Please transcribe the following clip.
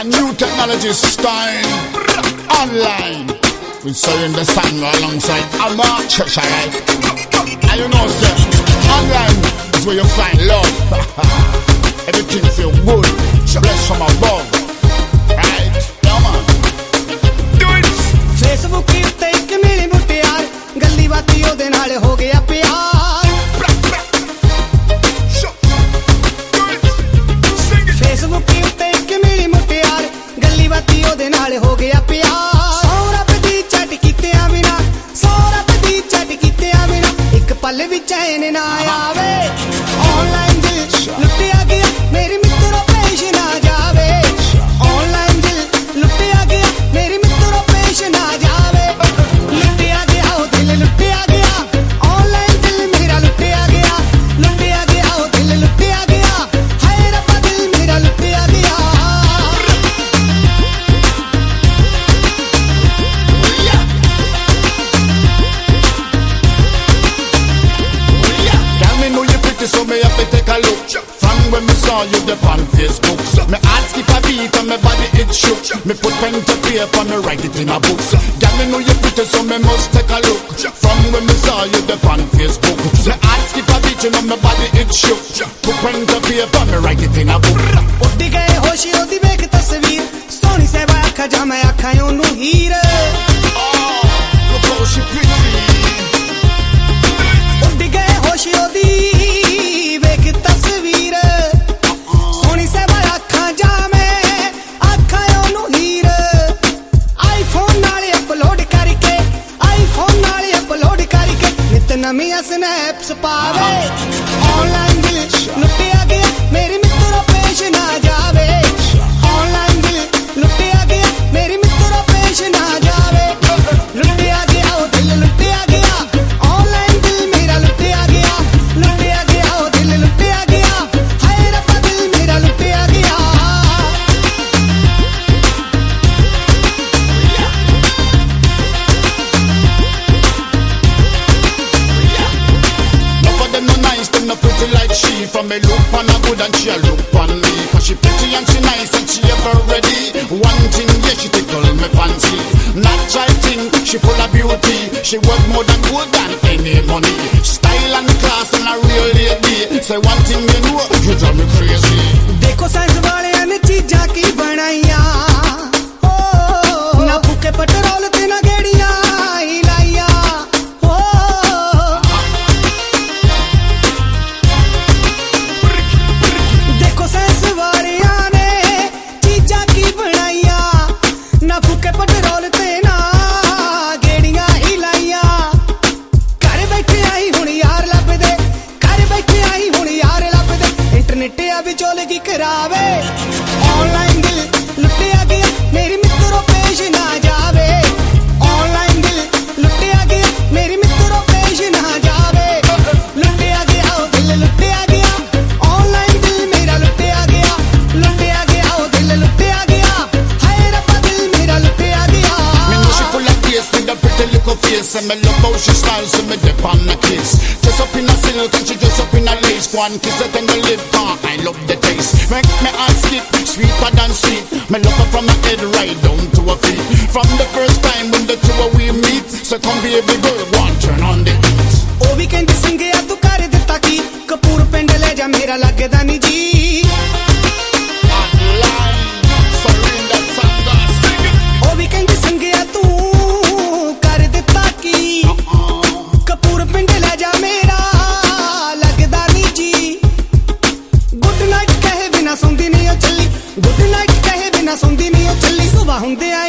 new technology style online. We selling the song alongside Amar Cheshire. And you know, sir, online is where you find love. Everything feel good, blessed from above. Right? Yeah, man. Do it. Facebook की उत्ते एक मिली मुटियार गल्ली बाती ओदे नाल हो गया प्यार Facebook की उत्ते एक मिली मुटियार गल्ली बाती ओदे नाल हो गया प्यार सोरा पदी चट कीते आ बिना सोरा पदी चट कीते आ बिना एक पल भी चैन ना आवे ऑनलाइन दिल लुटिया गया मेरी मित्रों पेश ना जावे ऑनलाइन दिल लुटिया गया मेरी मित्रों पेश ना जावे लुटिया गया ओ दिल लुटिया गया ऑनलाइन दिल मेरा लुटिया गया ओ दिल लुटिया गया हाय रब्बा दिल मेरा लुटिया गया Girl, me know you pretty, so me have to take a look. From when me saw you there on Facebook, me heart skip a beat and me body it shook. Me put pen to paper, me write it in a book. Girl, me know you pretty, so me must take a look. From when me saw you there on Facebook, me heart skip a beat and me body it shook. Put pen to paper, me write it in a book. उड्डी गए होशी ओदी वेख तस्वीर सोनी सेवा आखा जा मैं आखा ओनू हीर Look how she pretty. उड्डी गए होशी ओदी वेख तस्वीर सोनी सेवा आखा जा मैं आखा ओनू हीर आईफोन नाले अपलोड करके नित नवीं स्नैप्स पावे ऑनलाइन दिल लुटिया गया मेरी मित्रों पेश ना जावे ऑनलाइन दिल लुटिया गया मेरी मित्रों पेश ना जावे लुटिया गया ओ दिल लुटिया गया ऑनलाइन दिल मेरा लुटिया गया ओ दिल लुटिया गया हाय रब्बा दिल मेरा लुटिया गया Them no pretty like she. From me look on her good and she a look on me. Cause she pretty and she nice and she ever ready. One thing, yeah, she tickle me fancy. Natural thing, she full of beauty. She work more than good than any money. Style and class and a real lady. Say one thing you know, you drive me crazy. देखो science वाले ने चीजा की बनाइया ना फूके petrol ते ना गेड़िया हिलाइया देखो science वाले ने चीजा की बनाइया ना फूके पेट्रोल ते ना गेड़िया हिलाइया घर बैठे आई हुण यार लभदे इंटरनेट अभी चोले की करावे ऑनलाइन दिल लुटिया गया मेरी मित्रों पेश ना जावे ऑनलाइन दिल लुटिया गया मेरी मित्रों पेश ना जावे लुटिया गया ओ दिल लुटिया गया ऑनलाइन दिल मेरा लुटिया गया ओ दिल लुटिया गया हाय रब्बा दिल मेरा लुटिया गया Me know she full of taste with a pretty little face. And me love how she smiles, so me dip on the kiss. Dress up in a silk and she dress up in a lace. One kiss it and the lip on, I love the taste. Make me heart skip, sweeter than sweet. Me love her from my head right down to her feet. From the first time when the two of we meet, so come baby girl, go and turn on the heat. ओ भी कहंदी संगिया तू कर दिता की कपूर पिंड ले जा मेरा लगदा नी जी Online, surrender song, sing it. ओ भी कहंदी संगिया तू कर दिता की कपूर पिंड ले जा मेरा लगदा नी जी गुड नाइट कहे बिना सौंदी नहीं ओ चली गुड नाइट कहे बिना सौंदी नहीं ओ चली सुबह हुंदे